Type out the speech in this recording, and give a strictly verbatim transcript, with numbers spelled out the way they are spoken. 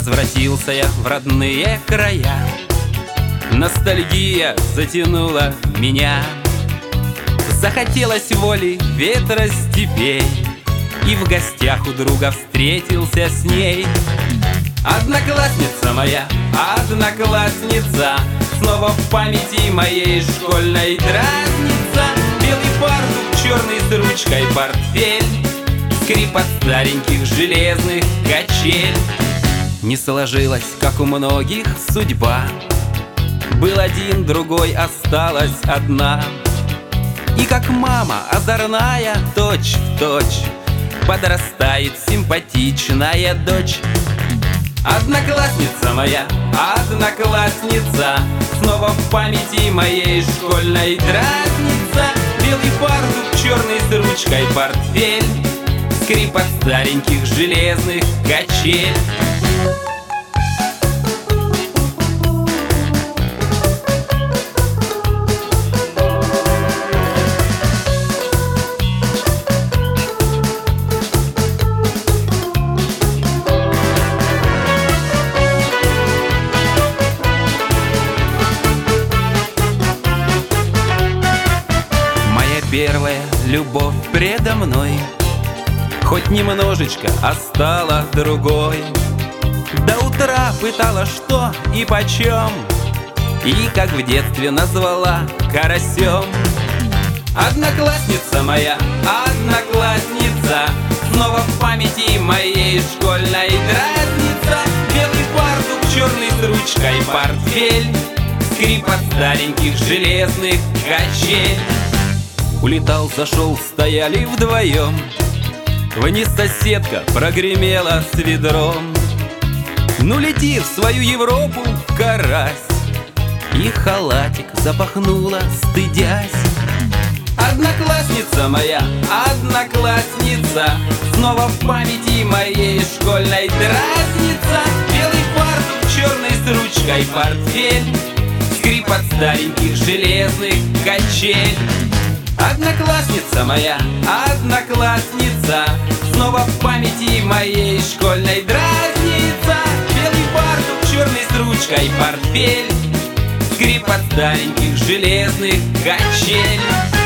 Возвратился я в родные края. Ностальгия затянула меня. Захотелось воли ветра степей, и в гостях у друга встретился с ней. Одноклассница моя, одноклассница, снова в памяти моей школьной дразнится. Белый фартук, черный с ручкой портфель, скрип от стареньких железных качель. Не сложилась, как у многих, судьба. Был один, другой, осталась одна. И как мама озорная, точь в точь, подрастает симпатичная дочь. Одноклассница моя, одноклассница, снова в памяти моей школьной дразнится. Белый фартук, черный с ручкой портфель, скрип от стареньких железных качель. Первая любовь предо мной хоть немножечко, а стала другой. До утра пытала, что и почем, и как в детстве назвала карасем. Одноклассница моя, одноклассница, снова в памяти моей школьной дразнится. Белый фартук, черный с ручкой портфель, скрип от стареньких железных качель. Улетал, зашел, стояли вдвоем. Вниз соседка прогремела с ведром. Ну лети в свою Европу, карась. И халатик запахнула, стыдясь. Одноклассница моя, одноклассница, снова в памяти моей школьной дразнится. Белый фартук, черный с ручкой портфель, скрип от стареньких железных качель. Одноклассница моя, одноклассница, снова в памяти моей школьной дразнится. Белый фартук, черный с ручкой портфель, скрип от стареньких железных качель.